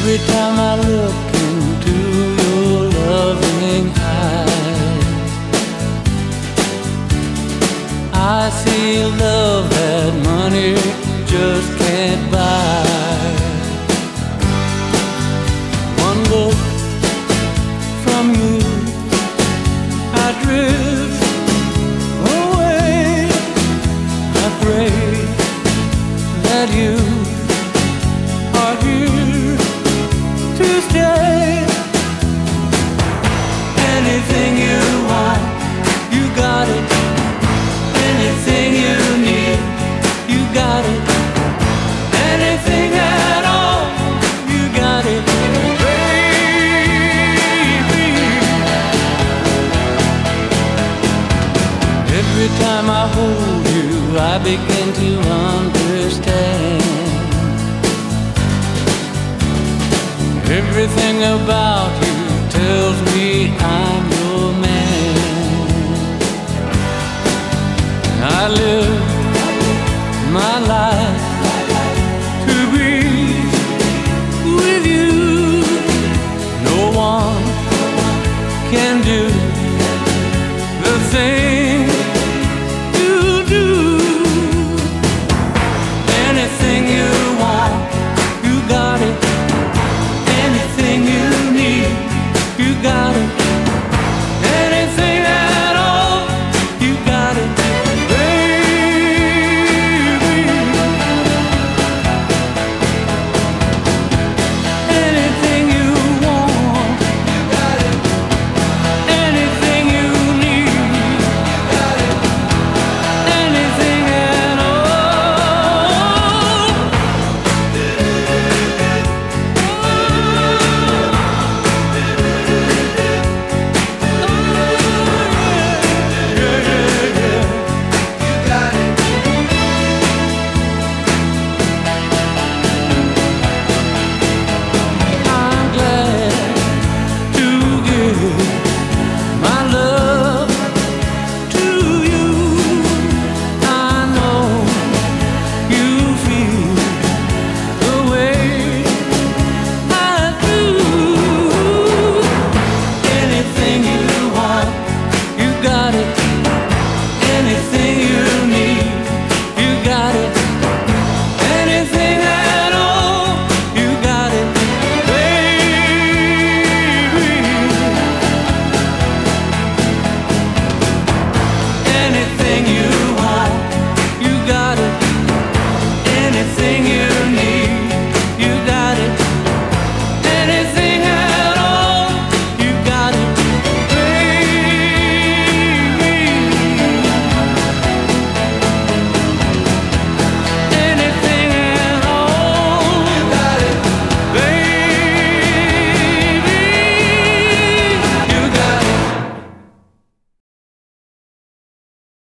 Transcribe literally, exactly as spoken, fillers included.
Every time I look into your loving eyes, I see love that money just can't buy. One look from you, I drift away. I pray that you are here to stay. Anything you want, you got it. Anything you need, you got it. Anything at all, you got it, baby. Every time I hold you, I begin to understand. Everything about